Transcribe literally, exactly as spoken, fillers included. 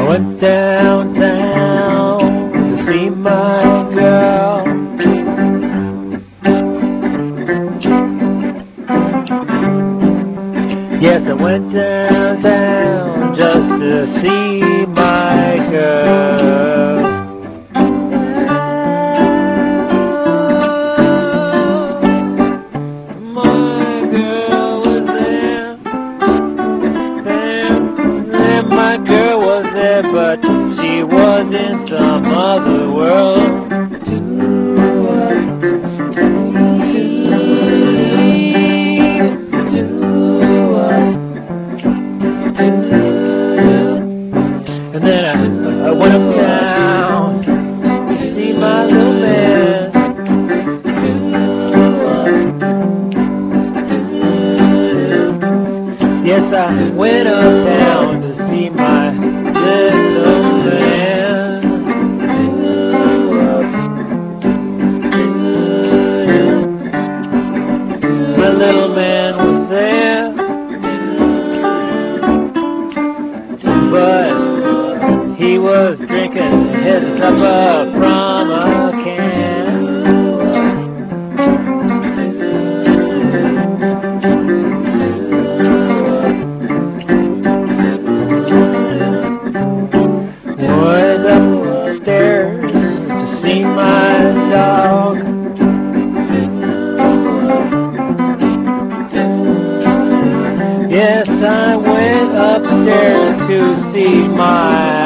went downtown to see my girl. Yes, I went downtown just to see my girl. My girl was there, there, there. My girl was there, but she was in some other world. And then I, I went uptown to see my little man. Yes, I went uptown to see my little man. My little man was there, but he was drinking his supper from a can. Was upstairs to see my dog. Yes, I went upstairs to see my